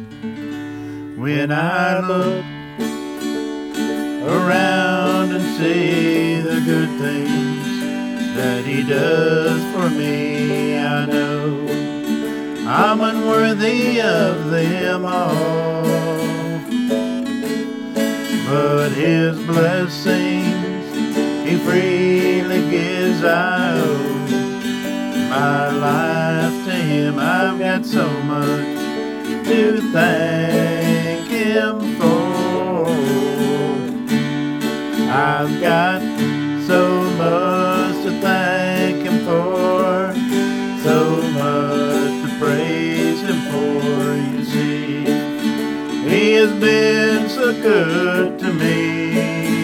When I look around and see the good things that He does for me, I know I'm unworthy of them all, but His blessings He freely gives. I owe my life to Him. I've got so much to thank Him for. I've got so much to thank Him for, so much to praise Him for. You see, He has been so good to me,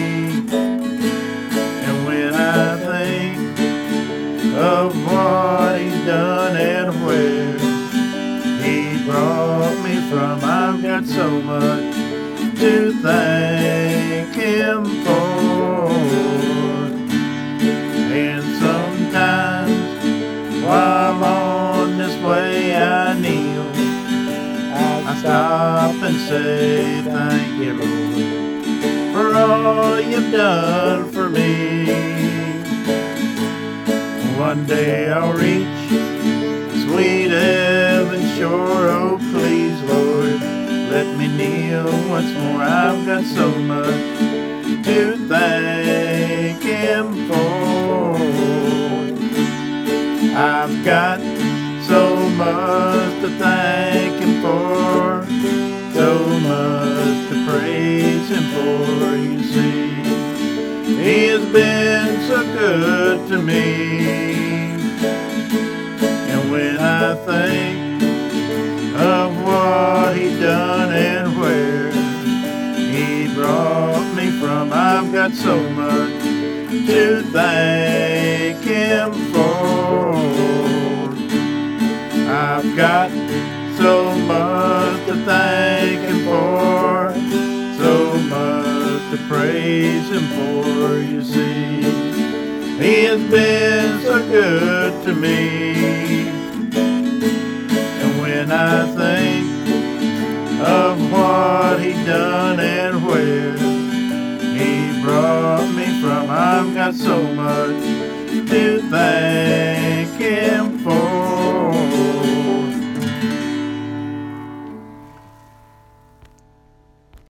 and when I think of what He's done and where He brought me from, I've got so much to thank Him for. And sometimes while on this way I kneel, I stop and say, thank you, Lord, for all You've done for me. One day I'll reach sweet heaven's shore. Oh, please, Lord, let me kneel once more. I've got so much to thank Him for. I've got so much to thank Him for, so much to praise Him for. You see, He has been so good to me. And when I think of what He done and where He brought me from, I've got so much to thank Him for. I've got so much to thank Him for, so much to praise Him for. You see, He has been so good to me. And when I think of what He done and where He brought me from, I've got so much to thank Him for.